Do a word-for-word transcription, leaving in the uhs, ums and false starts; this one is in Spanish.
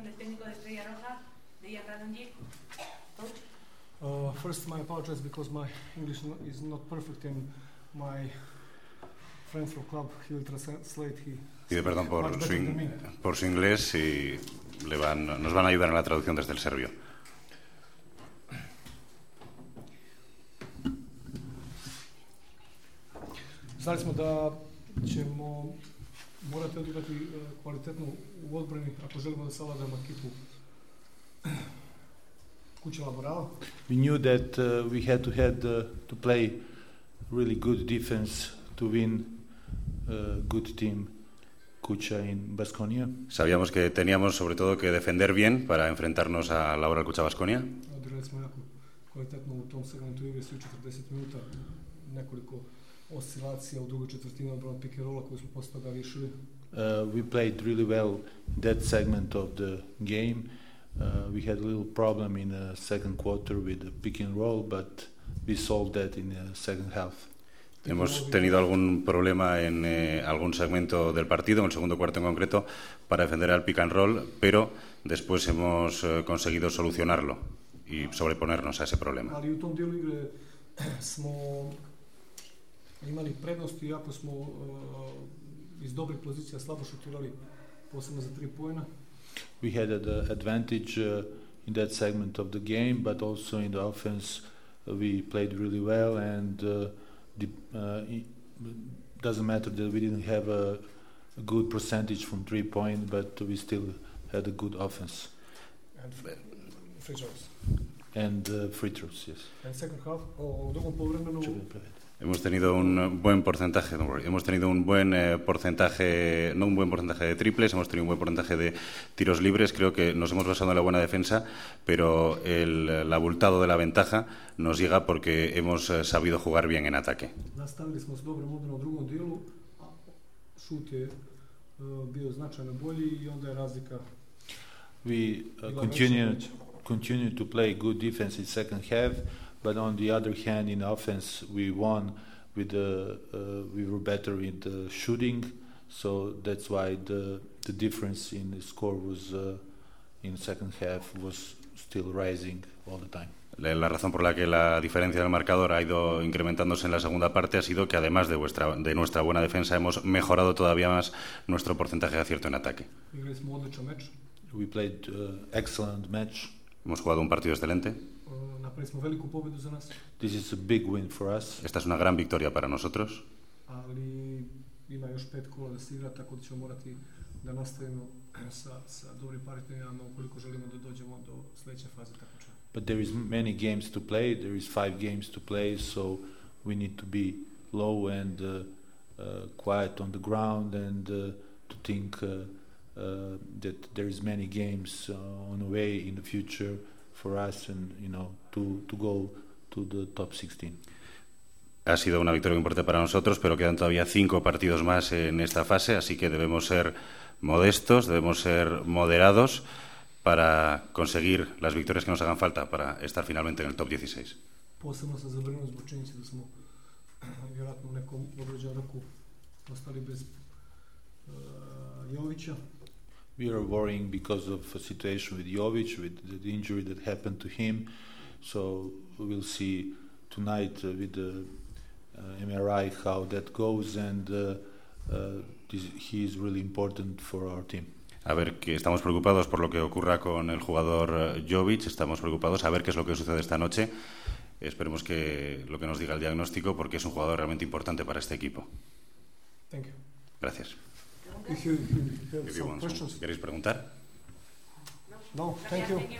del técnico de Estrella Roja, Dejan Radonjic. Coach? Uh, first, I apologize because my English no, is not perfect and my friend from club, he will translate. He Pide perdón por su, in, por su inglés y le van, nos van a ayudar en la traducción desde el serbio. Znali smo da ćemo morati odigrati kvalitetno u odbrani ako želimo da savladamo ekipu Kuće Laborala. We knew that uh, we had to had uh, to play really good defense to win a good team Kuća in Baskonia. Sabíamos que teníamos sobre todo que defender bien para enfrentarnos a Laboral Kuća Baskonia. Odigrali smo jako kvalitetno u tom segmentu igre, svi četrdeset minuta, nekoliko oscilacija u drugoj četvrtini odbrana pick and rolla koju smo posle toga riješili. Uh, we played really well that segment of the game. Uh, we had a little problem in the second quarter with the pick and roll, but we solved that in the second half. Hemos tenido algún problema en eh, algún segmento del partido, en el segundo cuarto en concreto, para defender al pick and roll, pero después hemos eh, conseguido solucionarlo y sobreponernos a ese problema. Ali u tom dijelu igre smo imali prednosti, iako smo uh, iz dobrih pozicija slabo šutirali, posebno za tri poena. We had an advantage uh, in that segment of the game, but also in the offense uh, we played really well, and uh, the, uh, it doesn't matter that we didn't have a, a good percentage from three point, but we still had a good offense. And free throws. And uh, free throws, yes. And second half, o u drugom poluvremenu. Hemos tenido un buen porcentaje, hemos tenido un buen eh, porcentaje, no un buen porcentaje de triples, hemos tenido un buen porcentaje de tiros libres. Creo que nos hemos basado en la buena defensa, pero el, el abultado de la ventaja nos llega porque hemos eh, sabido jugar bien en ataque. Nastavili smo s dobrom odbranom u drugom dijelu, a šut je uh, bio značajno bolji i onda je razlika. We uh, continued, continued to play good defense in second half. But on the other hand, in offense, we won with the uh, we were better in the shooting, so that's why the the difference in the score was uh, in second half was still rising all the time. La razón por la que la diferencia del marcador ha ido incrementándose en la segunda parte ha sido que además de, vuestra, de nuestra buena defensa hemos mejorado todavía más nuestro porcentaje de acierto en ataque. We played uh, excellent match. Hemos jugado un partido excelente. Napravili smo veliku pobedu za nas. This is a big win for us. Esta es una gran victoria para nosotros. Ali ima još pet kola da se igra, tako da ćemo morati da nastavimo sa, sa dobrim partnerijama ukoliko želimo da dođemo do sljedeće faze takmičenja. But there is many games to play. There is five games to play, so we need to be low and uh, uh, quiet on the ground and uh, to think uh, uh, that there is many games uh, on the way in the future for us, and you know, to to go to the top sixteen. Ha sido una victoria importante para nosotros, pero quedan todavía cinco partidos más en esta fase, así que debemos ser modestos, debemos ser moderados para conseguir las victorias que nos hagan falta para estar finalmente en el top dieciséis. Posebno se zabrinut zbog činjenice da smo vjerojatno u nekom određenom roku ostali bez uh, Jovića. We are worrying because of a situation with Jovic, with the injury that happened to him. So we'll see tonight uh, with the uh, M R I how that goes, and uh, uh, this, he is really important for our team. A ver, que estamos preocupados por lo que ocurra con el jugador Jovic, estamos preocupados a ver qué es lo que sucede esta noche. Esperemos que lo que nos diga el diagnóstico, porque es un jugador realmente importante para este equipo. Thank you. Gracias. If you, if you have some questions. ¿Queréis preguntar? No, thank you.